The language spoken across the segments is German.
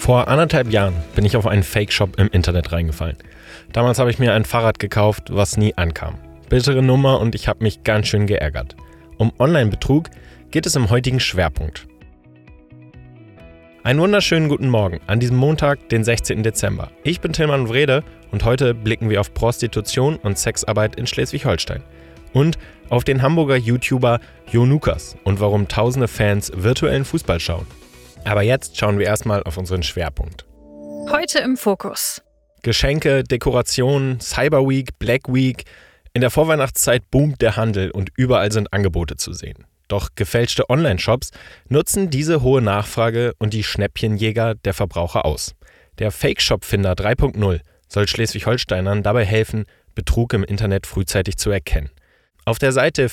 Vor 1,5 Jahren bin ich auf einen Fake-Shop im Internet reingefallen. Damals habe ich mir ein Fahrrad gekauft, was nie ankam. Bittere Nummer und ich habe mich ganz schön geärgert. Um Online-Betrug geht es im heutigen Schwerpunkt. Einen wunderschönen guten Morgen an diesem Montag, den 16. Dezember. Ich bin Tilman Wrede und heute blicken wir auf Prostitution und Sexarbeit in Schleswig-Holstein. Und auf den Hamburger YouTuber Jo Nukas und warum tausende Fans virtuellen Fußball schauen. Aber jetzt schauen wir erstmal auf unseren Schwerpunkt. Heute im Fokus. Geschenke, Dekorationen, Cyber Week, Black Week. In der Vorweihnachtszeit boomt der Handel und überall sind Angebote zu sehen. Doch gefälschte Online-Shops nutzen diese hohe Nachfrage und die Schnäppchenjäger der Verbraucher aus. Der Fake-Shop-Finder 3.0 soll Schleswig-Holsteinern dabei helfen, Betrug im Internet frühzeitig zu erkennen. Auf der Seite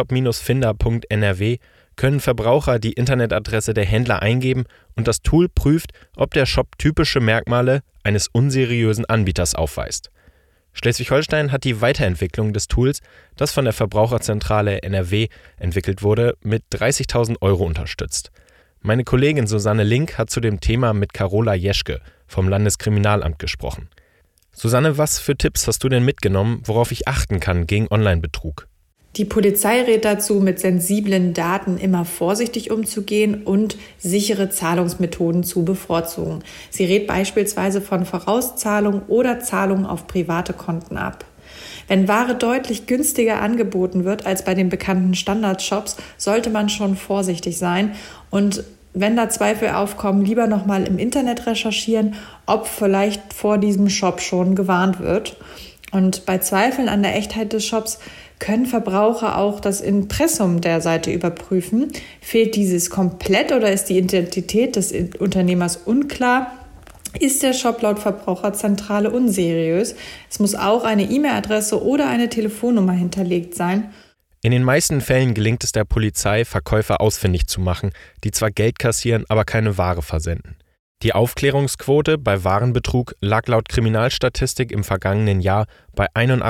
fakeshop-finder.nrw können Verbraucher die Internetadresse der Händler eingeben und das Tool prüft, ob der Shop typische Merkmale eines unseriösen Anbieters aufweist. Schleswig-Holstein hat die Weiterentwicklung des Tools, das von der Verbraucherzentrale NRW entwickelt wurde, mit 30.000 € unterstützt. Meine Kollegin Susanne Link hat zu dem Thema mit Carola Jeschke vom Landeskriminalamt gesprochen. Susanne, was für Tipps hast du denn mitgenommen, worauf ich achten kann gegen Online-Betrug? Die Polizei rät dazu, mit sensiblen Daten immer vorsichtig umzugehen und sichere Zahlungsmethoden zu bevorzugen. Sie rät beispielsweise von Vorauszahlung oder Zahlungen auf private Konten ab. Wenn Ware deutlich günstiger angeboten wird als bei den bekannten Standardshops, sollte man schon vorsichtig sein und wenn da Zweifel aufkommen, lieber nochmal im Internet recherchieren, ob vielleicht vor diesem Shop schon gewarnt wird. Und bei Zweifeln an der Echtheit des Shops können Verbraucher auch das Impressum der Seite überprüfen. Fehlt dieses komplett oder ist die Identität des Unternehmers unklar? Ist der Shop laut Verbraucherzentrale unseriös? Es muss auch eine E-Mail-Adresse oder eine Telefonnummer hinterlegt sein. In den meisten Fällen gelingt es der Polizei, Verkäufer ausfindig zu machen, die zwar Geld kassieren, aber keine Ware versenden. Die Aufklärungsquote bei Warenbetrug lag laut Kriminalstatistik im vergangenen Jahr bei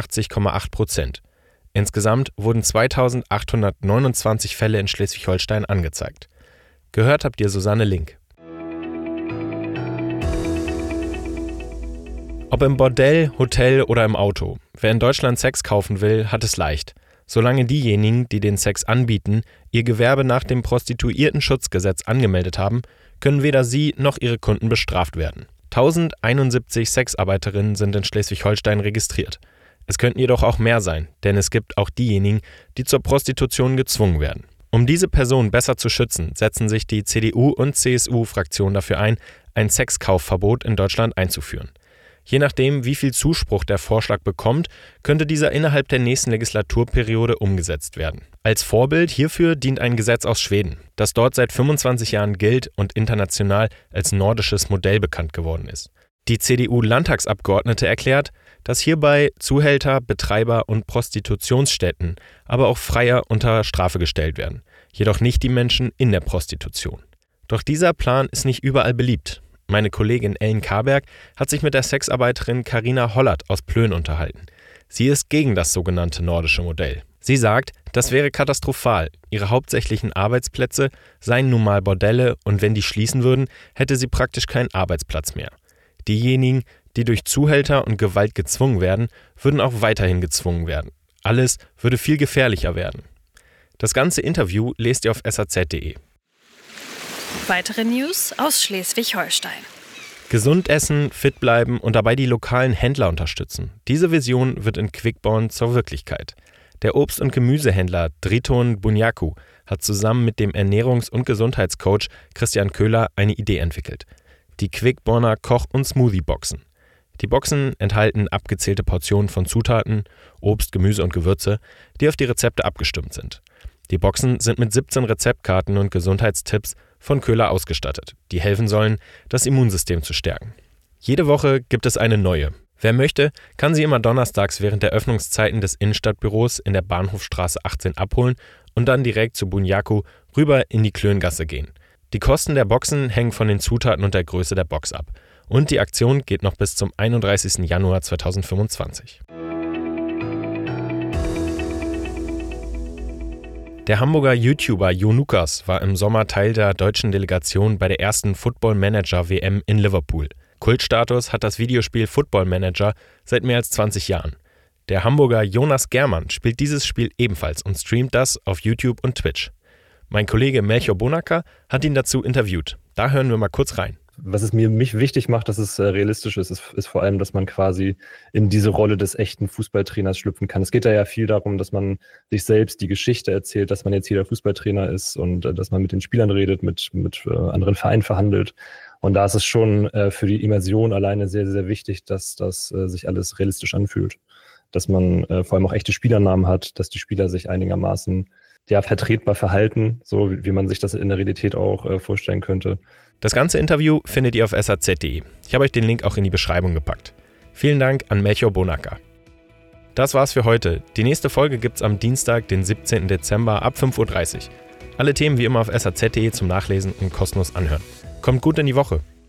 81,8%. Insgesamt wurden 2.829 Fälle in Schleswig-Holstein angezeigt. Gehört habt ihr Susanne Link. Ob im Bordell, Hotel oder im Auto, wer in Deutschland Sex kaufen will, hat es leicht. Solange diejenigen, die den Sex anbieten, ihr Gewerbe nach dem Prostituiertenschutzgesetz angemeldet haben, können weder sie noch ihre Kunden bestraft werden. 1071 Sexarbeiterinnen sind in Schleswig-Holstein registriert. Es könnten jedoch auch mehr sein, denn es gibt auch diejenigen, die zur Prostitution gezwungen werden. Um diese Personen besser zu schützen, setzen sich die CDU- und CSU-Fraktionen dafür ein Sexkaufverbot in Deutschland einzuführen. Je nachdem, wie viel Zuspruch der Vorschlag bekommt, könnte dieser innerhalb der nächsten Legislaturperiode umgesetzt werden. Als Vorbild hierfür dient ein Gesetz aus Schweden, das dort seit 25 Jahren gilt und international als nordisches Modell bekannt geworden ist. Die CDU-Landtagsabgeordnete erklärt, dass hierbei Zuhälter, Betreiber und Prostitutionsstätten, aber auch Freier unter Strafe gestellt werden, jedoch nicht die Menschen in der Prostitution. Doch dieser Plan ist nicht überall beliebt. Meine Kollegin Ellen Karberg hat sich mit der Sexarbeiterin Carina Hollert aus Plön unterhalten. Sie ist gegen das sogenannte nordische Modell. Sie sagt, das wäre katastrophal. Ihre hauptsächlichen Arbeitsplätze seien nun mal Bordelle und wenn die schließen würden, hätte sie praktisch keinen Arbeitsplatz mehr. Diejenigen, die durch Zuhälter und Gewalt gezwungen werden, würden auch weiterhin gezwungen werden. Alles würde viel gefährlicher werden. Das ganze Interview lest ihr auf saz.de. Weitere News aus Schleswig-Holstein. Gesund essen, fit bleiben und dabei die lokalen Händler unterstützen. Diese Vision wird in Quickborn zur Wirklichkeit. Der Obst- und Gemüsehändler Driton Bunyaku hat zusammen mit dem Ernährungs- und Gesundheitscoach Christian Köhler eine Idee entwickelt. Die Quickborner Koch- und Smoothie-Boxen. Die Boxen enthalten abgezählte Portionen von Zutaten, Obst, Gemüse und Gewürze, die auf die Rezepte abgestimmt sind. Die Boxen sind mit 17 Rezeptkarten und Gesundheitstipps von Köhler ausgestattet, die helfen sollen, das Immunsystem zu stärken. Jede Woche gibt es eine neue. Wer möchte, kann sie immer donnerstags während der Öffnungszeiten des Innenstadtbüros in der Bahnhofstraße 18 abholen und dann direkt zu Bunyaku rüber in die Klöngasse gehen. Die Kosten der Boxen hängen von den Zutaten und der Größe der Box ab. Und die Aktion geht noch bis zum 31. Januar 2025. Der Hamburger YouTuber Jonukas war im Sommer Teil der deutschen Delegation bei der ersten Football Manager WM in Liverpool. Kultstatus hat das Videospiel Football Manager seit mehr als 20 Jahren. Der Hamburger Jonas Germann spielt dieses Spiel ebenfalls und streamt das auf YouTube und Twitch. Mein Kollege Melchior Bonacker hat ihn dazu interviewt. Da hören wir mal kurz rein. Was es mich wichtig macht, dass es realistisch ist vor allem, dass man quasi in diese Rolle des echten Fußballtrainers schlüpfen kann. Es geht da ja viel darum, dass man sich selbst die Geschichte erzählt, dass man jetzt hier der Fußballtrainer ist und dass man mit den Spielern redet, mit anderen Vereinen verhandelt. Und da ist es schon für die Immersion alleine sehr, sehr wichtig, dass das sich alles realistisch anfühlt. Dass man vor allem auch echte Spielernamen hat, dass die Spieler sich einigermaßen vertretbar verhalten, so wie man sich das in der Realität auch vorstellen könnte. Das ganze Interview findet ihr auf saz.de. Ich habe euch den Link auch in die Beschreibung gepackt. Vielen Dank an Melchior Bonacker. Das war's für heute. Die nächste Folge gibt's am Dienstag, den 17. Dezember ab 5:30 Uhr. Alle Themen wie immer auf saz.de zum Nachlesen und kostenlos anhören. Kommt gut in die Woche.